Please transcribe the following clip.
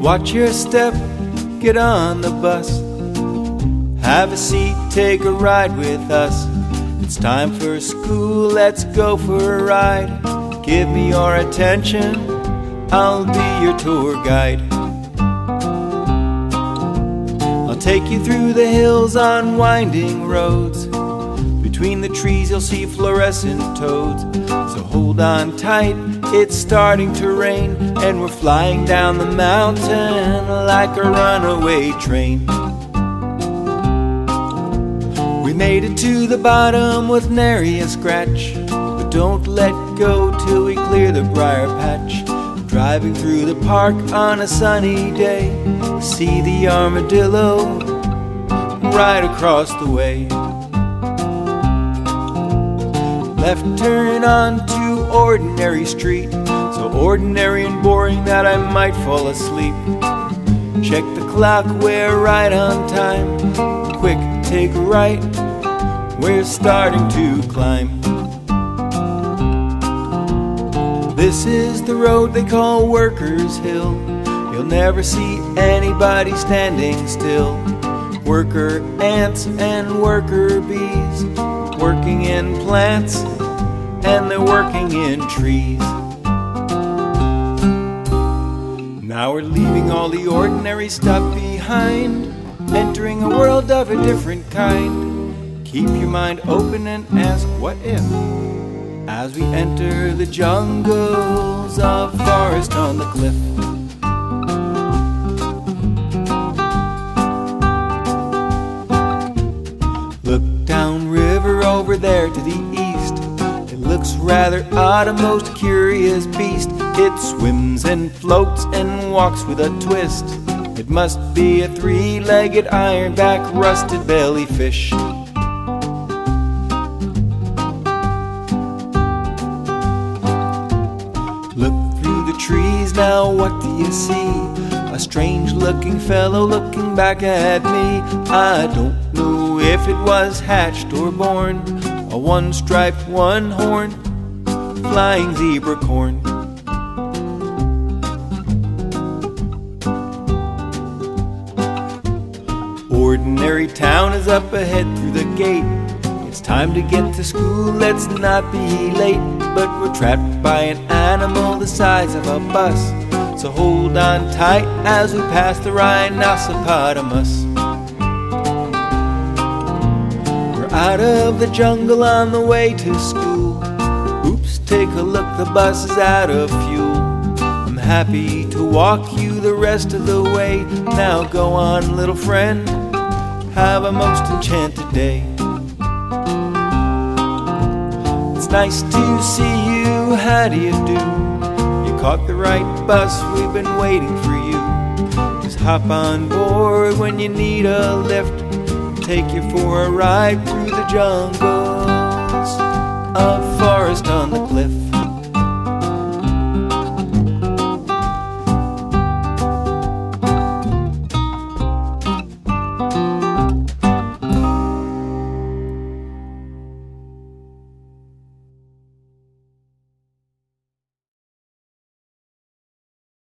Watch your step, get on the bus. Have a seat, take a ride with us. It's time for school, let's go for a ride. Give me your attention, I'll be your tour guide. I'll take you through the hills on winding roads. Between the trees you'll see fluorescent toads. So hold on tight, it's starting to rain, and we're flying down the mountain like a runaway train. We made it to the bottom with nary a scratch, but don't let go till we clear the briar patch. Driving through the park on a sunny day, see the armadillo right across the way. Left turn onto Ordinary Street, so ordinary and boring that I might fall asleep. Check the clock, we're right on time. Quick, take a right, we're starting to climb. This is the road they call Workers' Hill. You'll never see anybody standing still. Worker ants and worker bees, working in plants and they're working in trees. Now we're leaving all the ordinary stuff behind, entering a world of a different kind. Keep your mind open and ask what if, as we enter the jungles of Forest on the Cliff. Look downriver over there to the east. It looks rather odd, a most curious beast. It swims and floats and walks with a twist. It must be a three-legged ironback rusted belly fish. Look through the trees, now what do you see? A strange-looking fellow looking back at me. I don't know if it was hatched or born, a one-striped, one-horned, flying zebra corn. Ordinary town is up ahead through the gate. It's time to get to school, let's not be late. But we're trapped by an animal the size of a bus, so hold on tight as we pass the rhinoceros. We're out of the jungle on the way to school. Oops, take a look, the bus is out of fuel. I'm happy to walk you the rest of the way. Now go on, little friend, have a most enchanted day. It's nice to see you, how do you do? You caught the right bus, we've been waiting for you. Just hop on board when you need a lift. Take you for a ride through the jungles of Forest on the Cliff.